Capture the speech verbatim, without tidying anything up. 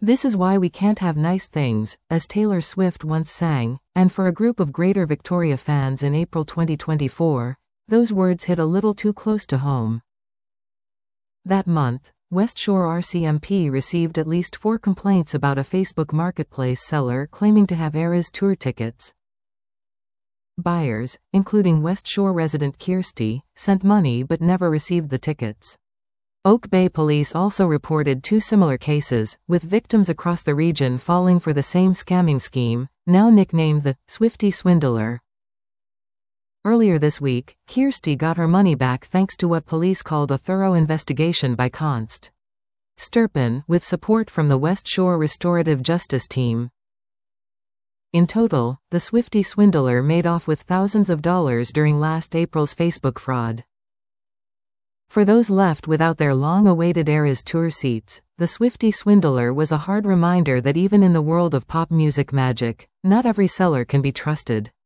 This is why we can't have nice things, as Taylor Swift once sang, and for a group of Greater Victoria fans in April twenty twenty-four, those words hit a little too close to home. That month, West Shore R C M P received at least four complaints about a Facebook Marketplace seller claiming to have Eras tour tickets. Buyers, including West Shore resident Kirsty, sent money but never received the tickets. Oak Bay Police also reported two similar cases, with victims across the region falling for the same scamming scheme, now nicknamed the Swiftie Swindler. Earlier this week, Kirsty got her money back thanks to what police called a thorough investigation by Const. Sturpin, with support from the West Shore Restorative Justice Team. In total, the Swiftie Swindler made off with thousands of dollars during last April's Facebook fraud. For those left without their long-awaited Eras tour seats, the Swiftie Swindler was a hard reminder that even in the world of pop music magic, not every seller can be trusted.